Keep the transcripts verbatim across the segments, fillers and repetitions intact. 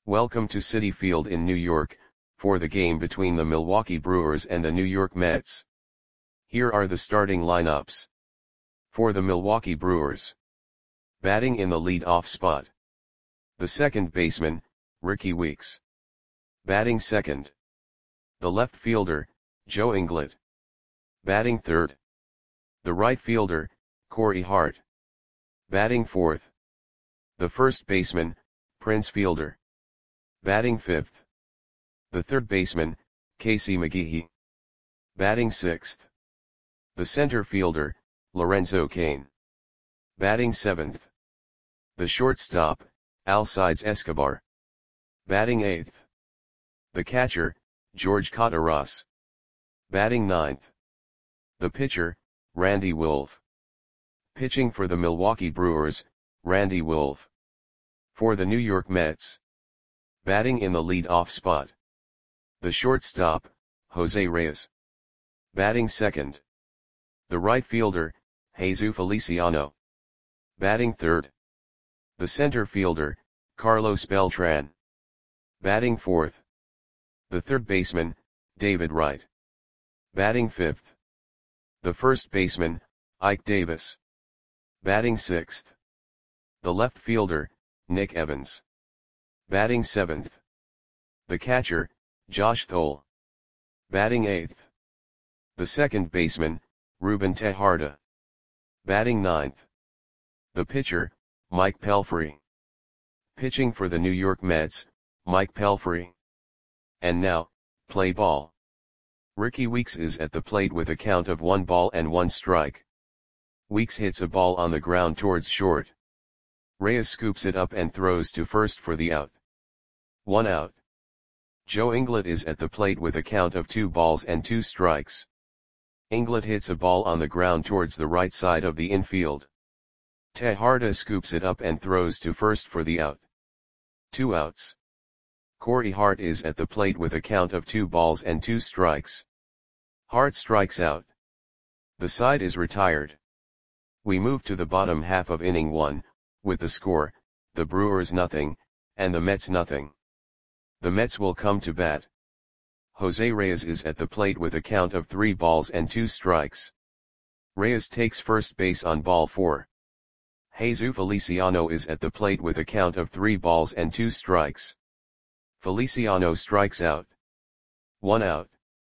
Welcome to Citi Field in New York, for the game between the Milwaukee Brewers and the New York Mets. Here are the starting lineups. For the Milwaukee Brewers. Batting in the lead-off spot. The second baseman, Rickie Weeks. Batting second. The left fielder, Joe Inglet. Batting third. The right fielder, Corey Hart. Batting fourth. The first baseman, Prince Fielder. Batting fifth. The third baseman, Casey McGehee. Batting sixth. The center fielder, Lorenzo Cain. Batting seventh. The shortstop, Alcides Escobar. Batting eighth. The catcher, George Kottaras. Batting ninth. The pitcher, Randy Wolf. Pitching for the Milwaukee Brewers, Randy Wolf. For the New York Mets. Batting in the lead-off spot. The shortstop, Jose Reyes. Batting second. The right fielder, Jesus Feliciano. Batting third. The center fielder, Carlos Beltran. Batting fourth. The third baseman, David Wright. Batting fifth. The first baseman, Ike Davis. Batting sixth. The left fielder, Nick Evans. Batting seventh. The catcher, Josh Thole. Batting eighth. The second baseman, Ruben Tejada. Batting ninth. The pitcher, Mike Pelfrey. Pitching for the New York Mets, Mike Pelfrey. And now, play ball. Rickie Weeks is at the plate with a count of one ball and one strike. Weeks hits a ball on the ground towards short. Reyes scoops it up and throws to first for the out. One out. Joe Inglet is at the plate with a count of two balls and two strikes. Inglet hits a ball on the ground towards the right side of the infield. Tejada scoops it up and throws to first for the out. Two outs. Corey Hart is at the plate with a count of two balls and two strikes. Hart strikes out. The side is retired. We move to the bottom half of inning one, with the score, the Brewers nothing, and the Mets nothing. The Mets will come to bat. Jose Reyes is at the plate with a count of three balls and two strikes. Reyes takes first base on ball four. Jesus Feliciano is at the plate with a count of three balls and two strikes. Feliciano strikes out. One out.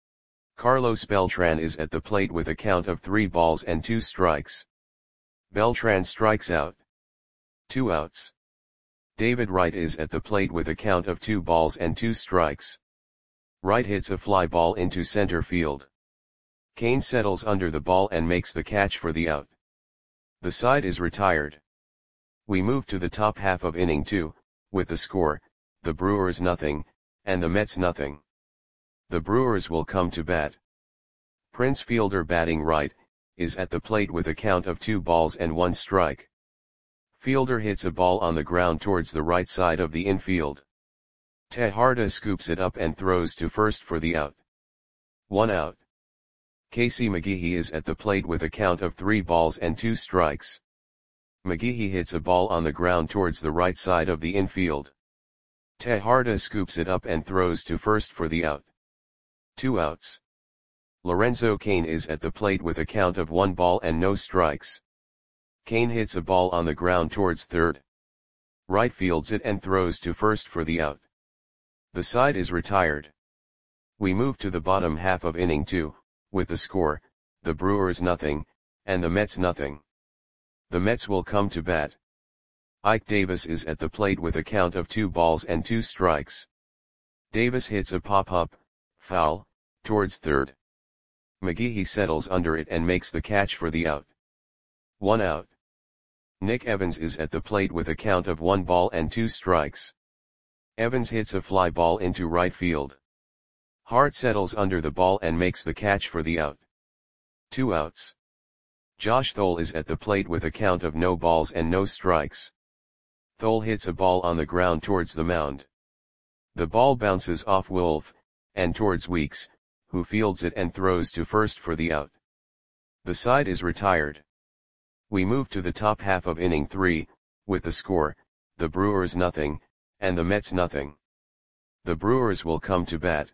Carlos Beltran is at the plate with a count of three balls and two strikes. Beltran strikes out. Two outs. David Wright is at the plate with a count of two balls and two strikes. Wright hits a fly ball into center field. Cain settles under the ball and makes the catch for the out. The side is retired. We move to the top half of inning two, with the score, the Brewers nothing, and the Mets nothing. The Brewers will come to bat. Prince Fielder batting right, is at the plate with a count of two balls and one strike. Fielder hits a ball on the ground towards the right side of the infield. Tejada scoops it up and throws to first for the out. One out. Casey McGehee is at the plate with a count of three balls and two strikes. McGehee hits a ball on the ground towards the right side of the infield. Tejada scoops it up and throws to first for the out. Two outs. Lorenzo Cain is at the plate with a count of one ball and no strikes. Cain hits a ball on the ground towards third. Wright fields it and throws to first for the out. The side is retired. We move to the bottom half of inning two, with the score, the Brewers nothing, and the Mets nothing. The Mets will come to bat. Ike Davis is at the plate with a count of two balls and two strikes. Davis hits a pop-up, foul, towards third. McGehee settles under it and makes the catch for the out. One out. Nick Evans is at the plate with a count of one ball and two strikes. Evans hits a fly ball into right field. Hart settles under the ball and makes the catch for the out. Two outs. Josh Thole is at the plate with a count of no balls and no strikes. Thole hits a ball on the ground towards the mound. The ball bounces off Wolf, and towards Weeks, who fields it and throws to first for the out. The side is retired. We move to the top half of inning three, with the score, the Brewers nothing, and the Mets nothing. The Brewers will come to bat.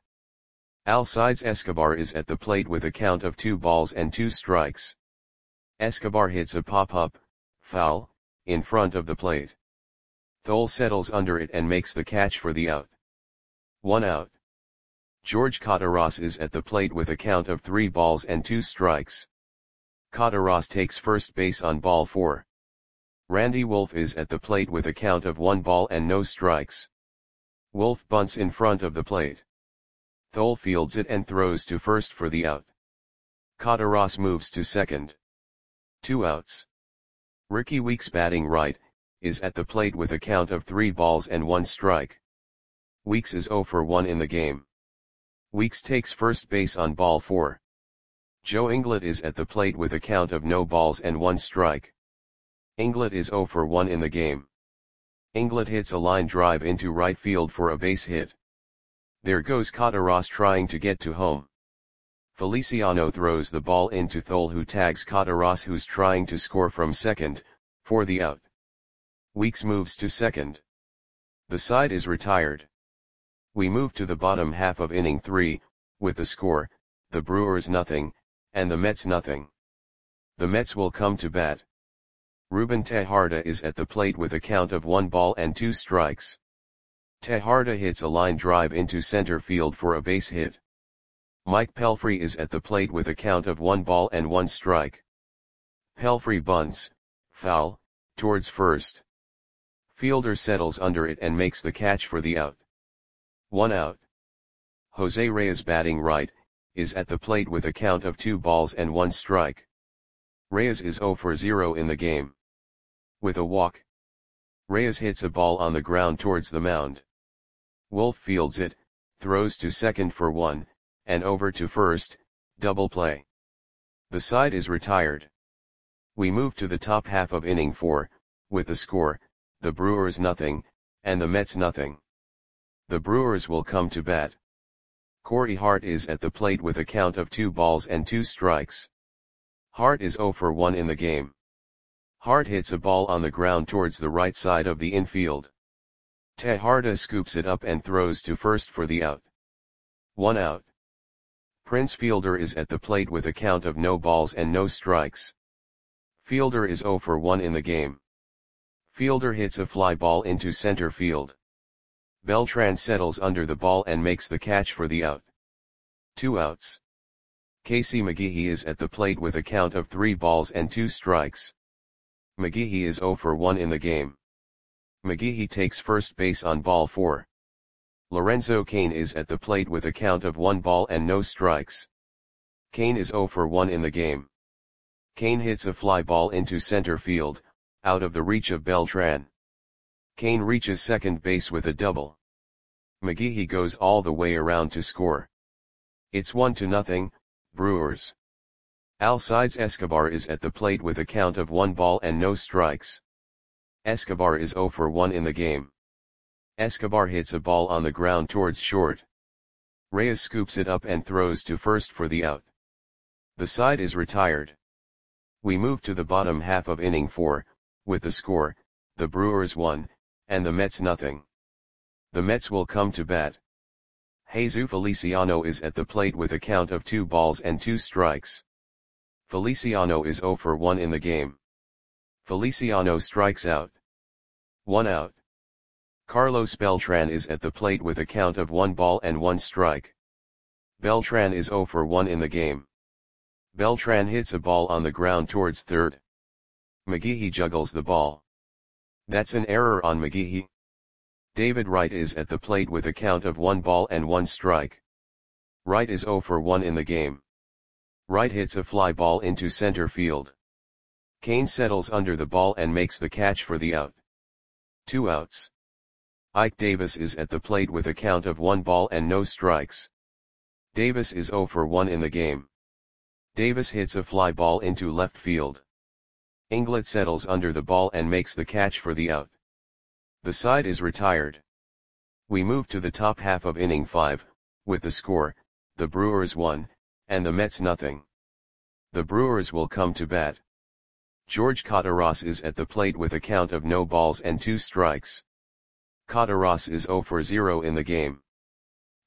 Alcides Escobar is at the plate with a count of two balls and two strikes. Escobar hits a pop-up, foul, in front of the plate. Thole settles under it and makes the catch for the out. One out. George Cataras is at the plate with a count of three balls and two strikes. Cataras takes first base on ball four. Randy Wolf is at the plate with a count of one ball and no strikes. Wolf bunts in front of the plate. Thole fields it and throws to first for the out. Cataras moves to second. Two outs. Ricky Weeks, batting right, is at the plate with a count of three balls and one strike. Weeks is oh for one in the game. Weeks takes first base on ball four. Joe Inglet is at the plate with a count of no balls and one strike. Inglet is oh for one in the game. Inglet hits a line drive into right field for a base hit. There goes Cataras trying to get to home. Feliciano throws the ball into Thole, who tags Cataras, who's trying to score from second, for the out. Weeks moves to second. The side is retired. We move to the bottom half of inning three, with the score, the Brewers nothing, and the Mets nothing. The Mets will come to bat. Ruben Tejada is at the plate with a count of one ball and two strikes. Tejada hits a line drive into center field for a base hit. Mike Pelfrey is at the plate with a count of one ball and one strike. Pelfrey bunts, foul, towards first. Fielder settles under it and makes the catch for the out. One out. Jose Reyes, batting right, is at the plate with a count of two balls and one strike. Reyes is oh for zero in the game. With a walk, Reyes hits a ball on the ground towards the mound. Wolf fields it, throws to second for one, and over to first, double play. The side is retired. We move to the top half of inning four, with the score, the Brewers nothing, and the Mets nothing. The Brewers will come to bat. Corey Hart is at the plate with a count of two balls and two strikes. Hart is oh for one in the game. Hart hits a ball on the ground towards the right side of the infield. Tejada scoops it up and throws to first for the out. One out. Prince Fielder is at the plate with a count of no balls and no strikes. Fielder is oh for one in the game. Fielder hits a fly ball into center field. Beltran settles under the ball and makes the catch for the out. Two outs. Casey McGehee is at the plate with a count of three balls and two strikes. McGehee is oh for one in the game. McGehee takes first base on ball four. Lorenzo Cain is at the plate with a count of one ball and no strikes. Cain is oh for one in the game. Cain hits a fly ball into center field, out of the reach of Beltran. Cain reaches second base with a double. McGehee goes all the way around to score. It's one to nothing, Brewers. Alcides Escobar is at the plate with a count of one ball and no strikes. Escobar is oh for one in the game. Escobar hits a ball on the ground towards short. Reyes scoops it up and throws to first for the out. The side is retired. We move to the bottom half of inning four, with the score, the Brewers one, and the Mets nothing. The Mets will come to bat. Jesus Feliciano is at the plate with a count of two balls and two strikes. Feliciano is oh for one in the game. Feliciano strikes out. One out. Carlos Beltran is at the plate with a count of one ball and one strike. Beltran is oh for one in the game. Beltran hits a ball on the ground towards third. McGehee juggles the ball. That's an error on McGehee. David Wright is at the plate with a count of one ball and one strike. Wright is oh for one in the game. Wright hits a fly ball into center field. Cain settles under the ball and makes the catch for the out. Two outs. Ike Davis is at the plate with a count of one ball and no strikes. Davis is oh for one in the game. Davis hits a fly ball into left field. Inglet settles under the ball and makes the catch for the out. The side is retired. We move to the top half of inning five, with the score, the Brewers one, and the Mets nothing. The Brewers will come to bat. George Cataras is at the plate with a count of no balls and two strikes. Cataras is oh for zero in the game.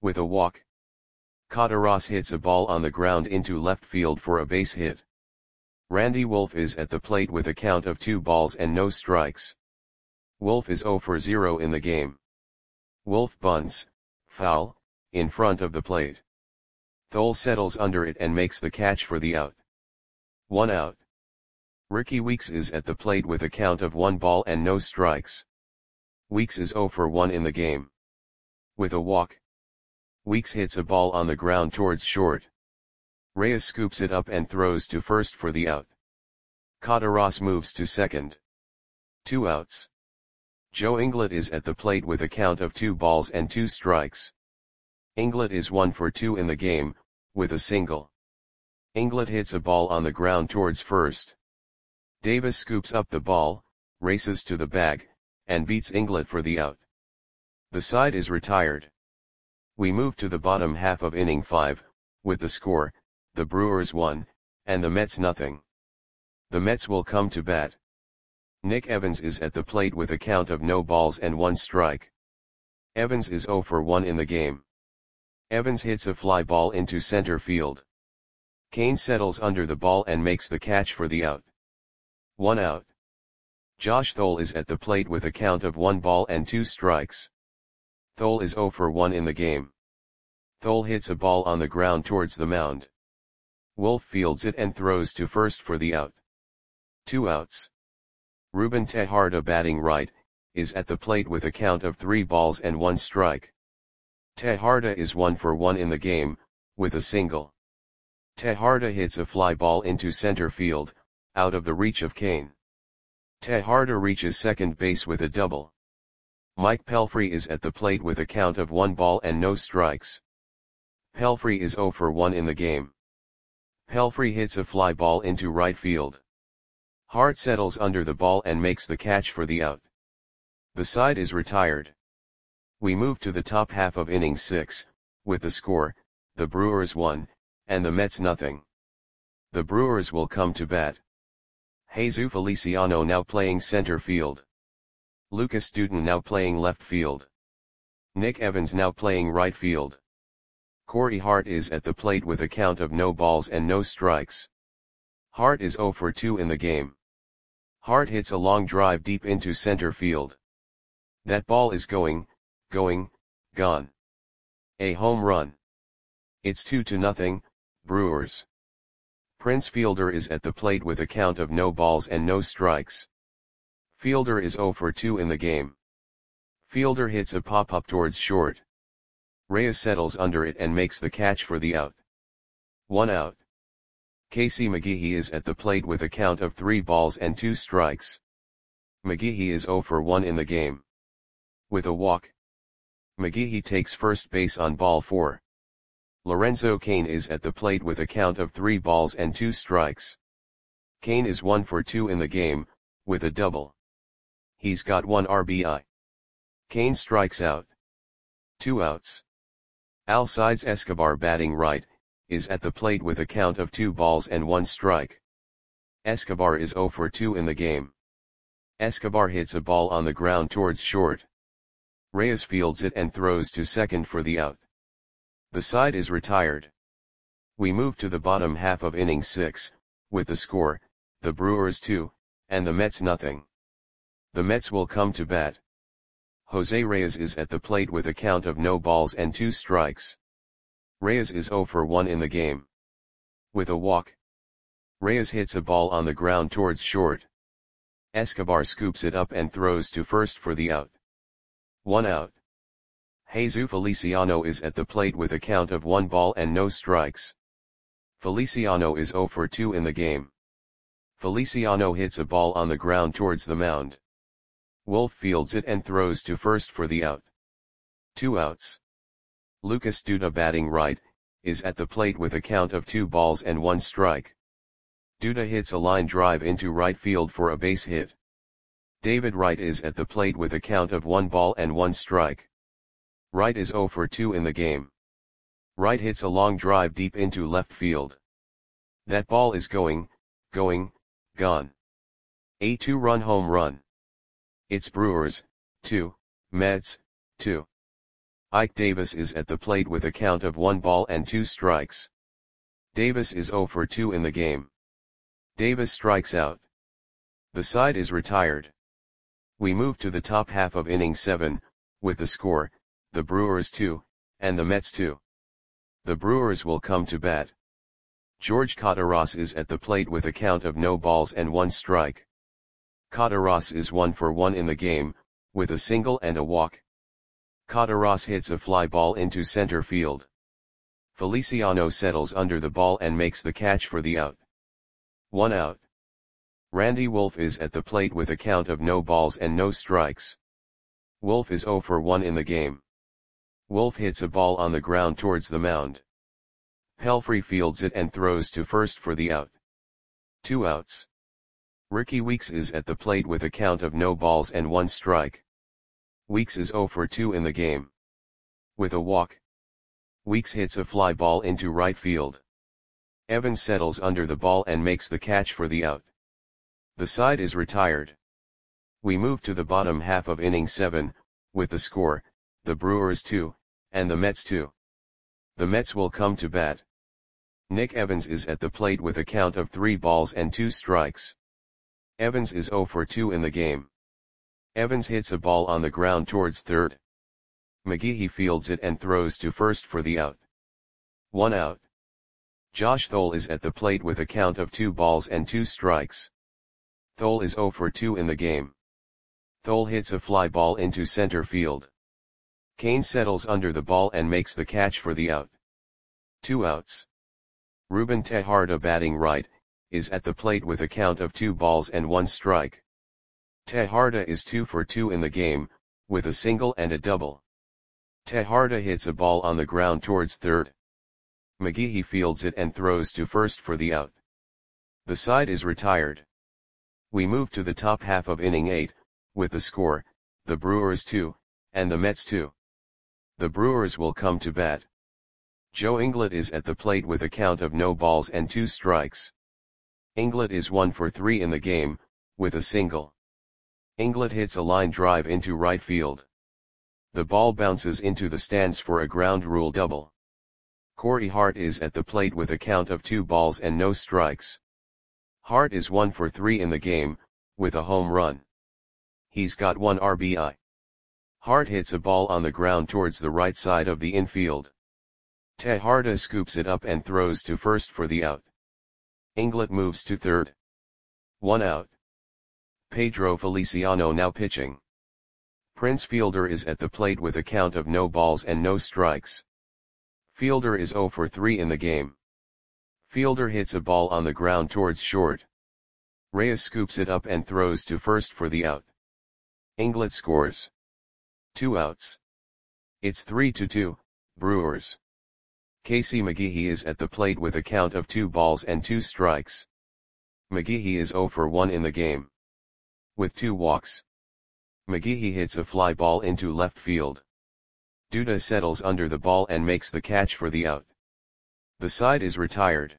With a walk, Kataras hits a ball on the ground into left field for a base hit. Randy Wolf is at the plate with a count of two balls and no strikes. Wolf is zero for zero in the game. Wolf bunts, foul, in front of the plate. Thole settles under it and makes the catch for the out. One out. Ricky Weeks is at the plate with a count of one ball and no strikes. Weeks is zero for one in the game. With a walk, Weeks hits a ball on the ground towards short. Reyes scoops it up and throws to first for the out. Kataras moves to second. Two outs. Joe Inglet is at the plate with a count of two balls and two strikes. Inglet is one for two in the game, with a single. Inglet hits a ball on the ground towards first. Davis scoops up the ball, races to the bag, and beats Inglet for the out. The side is retired. We move to the bottom half of inning five, with the score, the Brewers one, and the Mets nothing. The Mets will come to bat. Nick Evans is at the plate with a count of no balls and one strike. Evans is zero for one in the game. Evans hits a fly ball into center field. Kane settles under the ball and makes the catch for the out. One out. Josh Thole is at the plate with a count of one ball and two strikes. Thole is zero for one in the game. Thole hits a ball on the ground towards the mound. Wolf fields it and throws to first for the out. Two outs. Ruben Tejada, batting right, is at the plate with a count of three balls and one strike. Tejada is one for one in the game, with a single. Tejada hits a fly ball into center field, out of the reach of Kane. Tejada reaches second base with a double. Mike Pelfrey is at the plate with a count of one ball and no strikes. Pelfrey is zero for one in the game. Pelfrey hits a fly ball into right field. Hart settles under the ball and makes the catch for the out. The side is retired. We move to the top half of inning six, with the score, the Brewers one, and the Mets nothing. The Brewers will come to bat. Jesus Feliciano now playing center field. Lucas Dutton now playing left field. Nick Evans now playing right field. Corey Hart is at the plate with a count of no balls and no strikes. Hart is zero for two in the game. Hart hits a long drive deep into center field. That ball is going, going, gone. A home run. It's two to nothing, Brewers. Prince Fielder is at the plate with a count of no balls and no strikes. Fielder is zero for two in the game. Fielder hits a pop-up towards short. Reyes settles under it and makes the catch for the out. One out. Casey McGehee is at the plate with a count of three balls and two strikes. McGehee is zero for one in the game. With a walk, McGehee takes first base on ball four. Lorenzo Cain is at the plate with a count of three balls and two strikes. Cain is one for two in the game, with a double. He's got one R B I. Cain strikes out. Two outs. Alcides Escobar, batting right, is at the plate with a count of two balls and one strike. Escobar is zero for two in the game. Escobar hits a ball on the ground towards short. Reyes fields it and throws to second for the out. The side is retired. We move to the bottom half of inning six, with the score, the Brewers two, and the Mets nothing. The Mets will come to bat. Jose Reyes is at the plate with a count of no balls and two strikes. Reyes is zero for one in the game. With a walk, Reyes hits a ball on the ground towards short. Escobar scoops it up and throws to first for the out. One out. Jesus Feliciano is at the plate with a count of one ball and no strikes. Feliciano is zero for two in the game. Feliciano hits a ball on the ground towards the mound. Wolf fields it and throws to first for the out. Two outs. Lucas Duda, batting right, is at the plate with a count of two balls and one strike. Duda hits a line drive into right field for a base hit. David Wright is at the plate with a count of one ball and one strike. Wright is zero for two in the game. Wright hits a long drive deep into left field. That ball is going, going, gone. A two-run home run. It's Brewers, two, Mets, two. Ike Davis is at the plate with a count of one ball and two strikes. Davis is zero for two in the game. Davis strikes out. The side is retired. We move to the top half of inning seven, with the score, the Brewers two, and the Mets two. The Brewers will come to bat. George Kottaras is at the plate with a count of no balls and one strike. Kottaras is one for one in the game, with a single and a walk. Kottaras hits a fly ball into center field. Feliciano settles under the ball and makes the catch for the out. One out. Randy Wolf is at the plate with a count of no balls and no strikes. Wolf is zero for one in the game. Wolf hits a ball on the ground towards the mound. Pelfrey fields it and throws to first for the out. Two outs. Ricky Weeks is at the plate with a count of no balls and one strike. Weeks is zero for two in the game. With a walk. Weeks hits a fly ball into right field. Evans settles under the ball and makes the catch for the out. The side is retired. We move to the bottom half of inning seven, with the score, the Brewers two, and the Mets two. The Mets will come to bat. Nick Evans is at the plate with a count of three balls and two strikes. Evans is zero for two in the game. Evans hits a ball on the ground towards third. McGehee fields it and throws to first for the out. One out. Josh Thole is at the plate with a count of two balls and two strikes. Thole is zero for two in the game. Thole hits a fly ball into center field. Kane settles under the ball and makes the catch for the out. Two outs. Ruben Tejada, batting right, is at the plate with a count of two balls and one strike. Tejada is two for two in the game, with a single and a double. Tejada hits a ball on the ground towards third. McGehee fields it and throws to first for the out. The side is retired. We move to the top half of inning eight, with the score, the Brewers two, and the Mets two. The Brewers will come to bat. Joe Inglet is at the plate with a count of no balls and two strikes. Inglet is one for three in the game, with a single. Inglet hits a line drive into right field. The ball bounces into the stands for a ground rule double. Corey Hart is at the plate with a count of two balls and no strikes. Hart is one for three in the game, with a home run. He's got one R B I. Hart hits a ball on the ground towards the right side of the infield. Tejada scoops it up and throws to first for the out. Inglet moves to third. One out. Pedro Feliciano now pitching. Prince Fielder is at the plate with a count of no balls and no strikes. Fielder is zero for three in the game. Fielder hits a ball on the ground towards short. Reyes scoops it up and throws to first for the out. Inglet scores. Two outs. It's three to two, Brewers. Casey McGehee is at the plate with a count of two balls and two strikes. McGehee is zero for one in the game. With two walks. McGehee hits a fly ball into left field. Duda settles under the ball and makes the catch for the out. The side is retired.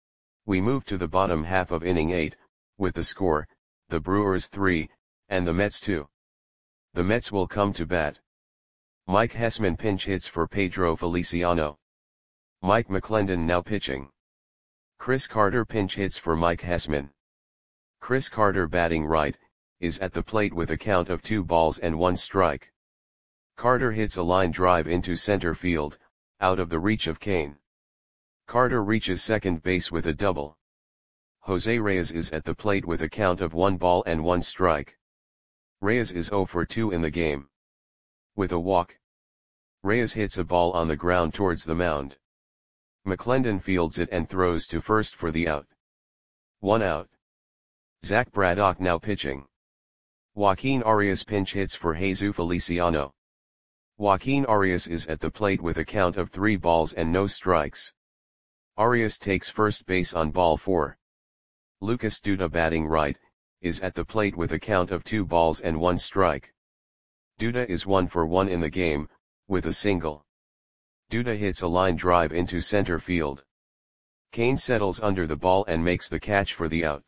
We move to the bottom half of inning eight, with the score, the Brewers three, and the Mets two. The Mets will come to bat. Mike Hessman pinch hits for Pedro Feliciano. Mike McClendon now pitching. Chris Carter pinch hits for Mike Hessman. Chris Carter, batting right, is at the plate with a count of two balls and one strike. Carter hits a line drive into center field, out of the reach of Kane. Carter reaches second base with a double. Jose Reyes is at the plate with a count of one ball and one strike. Reyes is zero for two in the game. With a walk. Reyes hits a ball on the ground towards the mound. McClendon fields it and throws to first for the out. One out. Zach Braddock now pitching. Joaquin Arias pinch hits for Jesus Feliciano. Joaquin Arias is at the plate with a count of three balls and no strikes. Arias takes first base on ball four. Lucas Duda, batting right, is at the plate with a count of two balls and one strike. Duda is one for one in the game, with a single. Duda hits a line drive into center field. Kane settles under the ball and makes the catch for the out.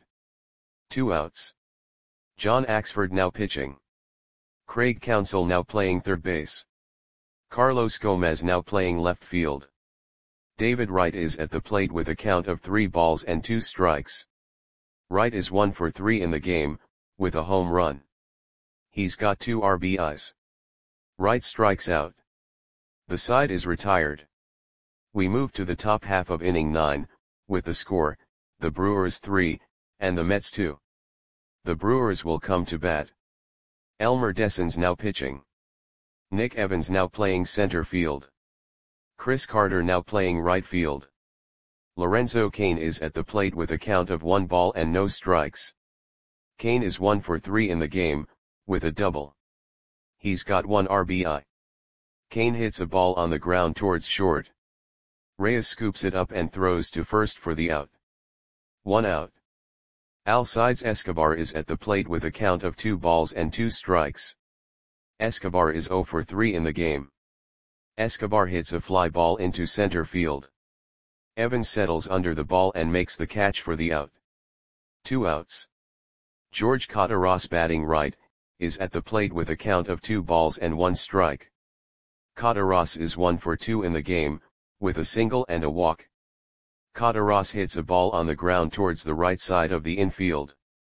Two outs. John Axford now pitching. Craig Counsell now playing third base. Carlos Gomez now playing left field. David Wright is at the plate with a count of three balls and two strikes. Wright is one for three in the game, with a home run. He's got two R B Is. Wright strikes out. The side is retired. We move to the top half of inning nine, with the score, the Brewers three, and the Mets two. The Brewers will come to bat. Elmer Dessens now pitching. Nick Evans now playing center field. Chris Carter now playing right field. Lorenzo Cain is at the plate with a count of one ball and no strikes. Cain is one for three in the game, with a double. He's got one R B I. Cain hits a ball on the ground towards short. Reyes scoops it up and throws to first for the out. One out. Alcides Escobar is at the plate with a count of two balls and two strikes. Escobar is zero for three in the game. Escobar hits a fly ball into center field. Evans settles under the ball and makes the catch for the out. Two outs. George Cotaros batting right, is at the plate with a count of two balls and one strike. Cotaros is one for two in the game, with a single and a walk. Cotaros hits a ball on the ground towards the right side of the infield.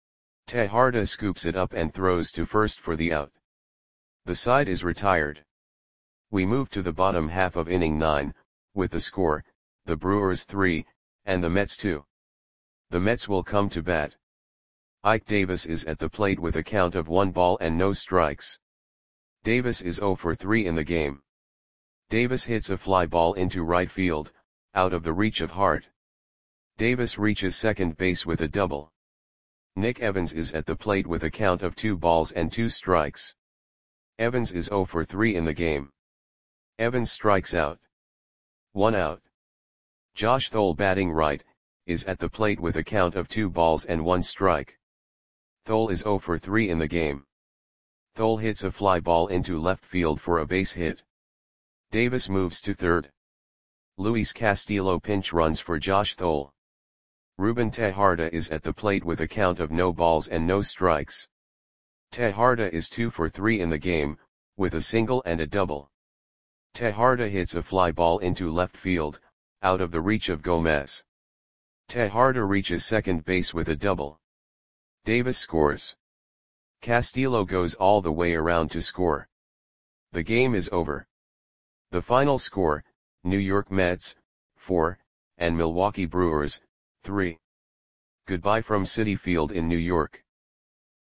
Tejada scoops it up and throws to first for the out. The side is retired. We move to the bottom half of inning nine, with the score, the Brewers three, and the Mets two. The Mets will come to bat. Ike Davis is at the plate with a count of one ball and no strikes. Davis is zero for three in the game. Davis hits a fly ball into right field, out of the reach of Hart. Davis reaches second base with a double. Nick Evans is at the plate with a count of two balls and two strikes. Evans is zero for three in the game. Evans strikes out. One out. Josh Thole batting right, is at the plate with a count of two balls and one strike. Thole is zero for three in the game. Thole hits a fly ball into left field for a base hit. Davis moves to third. Luis Castillo pinch runs for Josh Thole. Ruben Tejada is at the plate with a count of no balls and no strikes. Tejada is two for three in the game, with a single and a double. Tejada hits a fly ball into left field, out of the reach of Gomez. Tejada reaches second base with a double. Davis scores. Castillo goes all the way around to score. The game is over. The final score, New York Mets, four, and Milwaukee Brewers, three. Goodbye from Citi Field in New York.